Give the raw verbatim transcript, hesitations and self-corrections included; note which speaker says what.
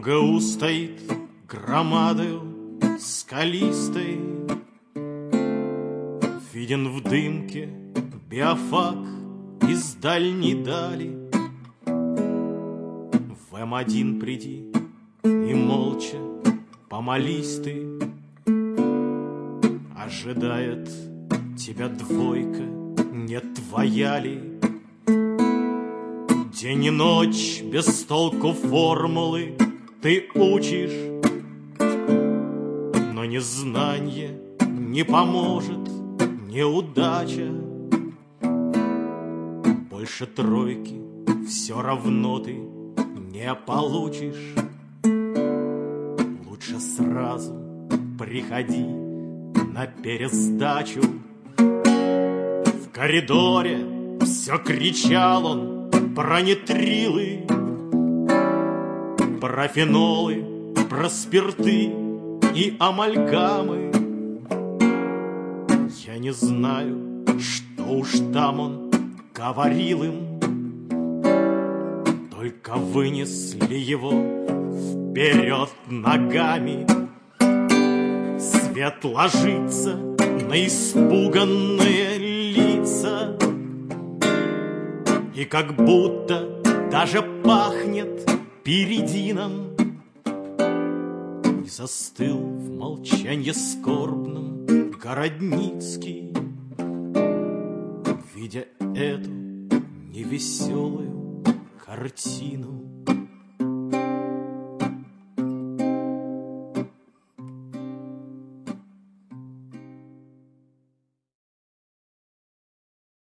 Speaker 1: МГУ стоит громадою скалистой, виден в дымке биофак из дальней дали. В Эм один приди и молча помолись ты, ожидает тебя двойка, не твоя ли? День и ночь без толку формулы ты учишь, но незнанье не поможет, неудача. Больше тройки все равно ты не получишь. Лучше сразу приходи на пересдачу. В коридоре все кричал он про нитрилы, про фенолы, про спирты и амальгамы. Я не знаю, что уж там он говорил им, только вынесли его вперед ногами. Свет ложится на испуганные лица, и как будто даже пахнет перидином. И застыл в молчанье скорбном Городницкий, видя эту невеселую картину.